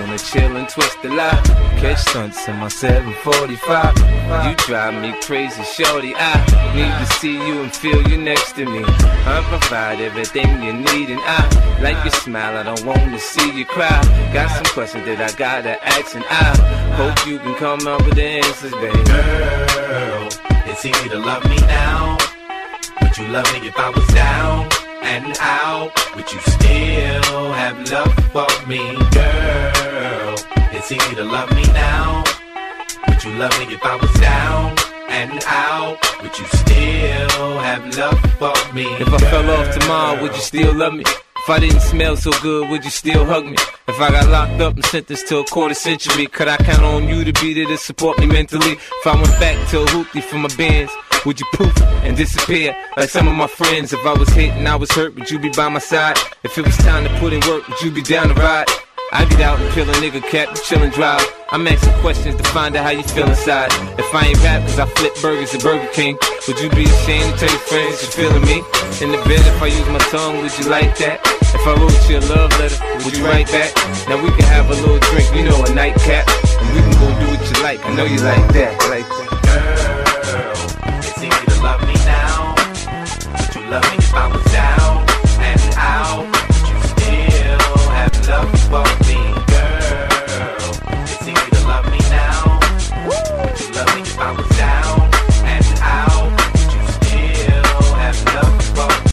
wanna chill and twist the lie. Catch stunts in my 745. You drive me crazy, shorty. I need to see you and feel you next to me. I provide everything you need, and I like your smile. I don't wanna see you cry. Got some questions that I gotta ask, and I hope you can come up with the answers, baby. Girl, it's easy to love me now. Would you love me if I was down and out? Would you still have love for me? Girl, it's easy to love me now. Would you love me if I was down and out? Would you still have love for me? If I fell off tomorrow, would you still love me? If I didn't smell so good, would you still hug me? If I got locked up and sentenced to a quarter century, could I count on you to be there to support me mentally? If I went back to a hoopty for my bands, would you poof and disappear like some of my friends? If I was hit and I was hurt, would you be by my side? If it was time to put in work, would you be down to ride? I get out and kill a nigga cap, you chill and drive. I'm asking questions to find out how you feel inside. If I ain't rap cause I flip burgers at Burger King, would you be ashamed to tell your friends you're feeling me? In the bed if I use my tongue, would you like that? If I wrote you a love letter, would you write back? Now we can have a little drink, you know, a nightcap, and we can go do what you like. I know you like that, like that. Girl, it's easy to love me now. Would you love me if I was down and out? Would you still have love for